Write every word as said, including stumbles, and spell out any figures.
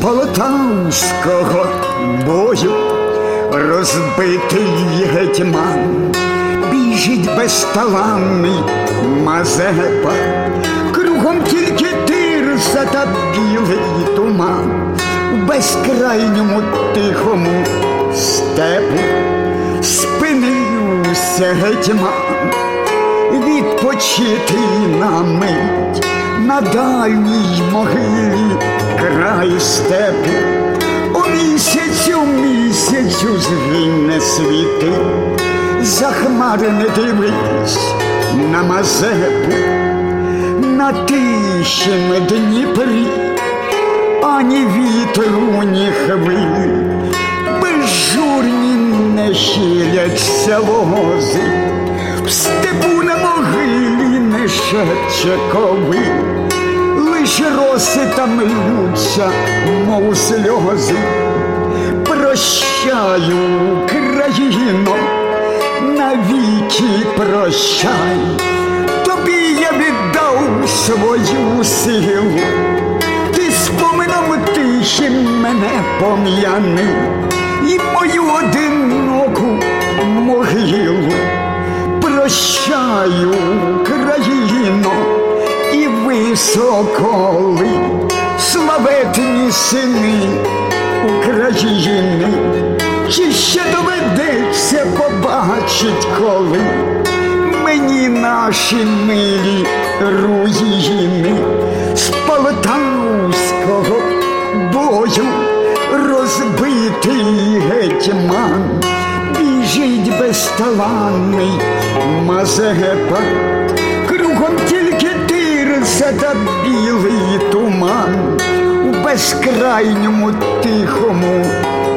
полтавського бою розбитий гетьман. Біжить безталанний Мазепа, кругом тільки тирса та білий туман. У безкрайньому тихому степу спинився гетьман, відпочити на мить на дальній могилі край степу. У місяцю, місяцю згине світи, за хмари не дивись на Мазепу. На тишім Дніпрі ані вітру, ні хвилі, безжурні не щиряться вози. В степу на могилі не шепче ковиль, лиш роси там ллються, мов сльози. Прощаю, Україно, навіки прощай, тобі я віддав свою силу. Ти спомином тишим мене пом'яни і мою одиноку могилу. Прощаю, країно, і ви, соколи, славетні сини України. Чи ще доведеться побачить коли мені наші милі руїни? З полтавського бою розбитий гетьман, біжить безталанний Мазепа, кругом тільки тирса та білий туман. У безкрайньому тихому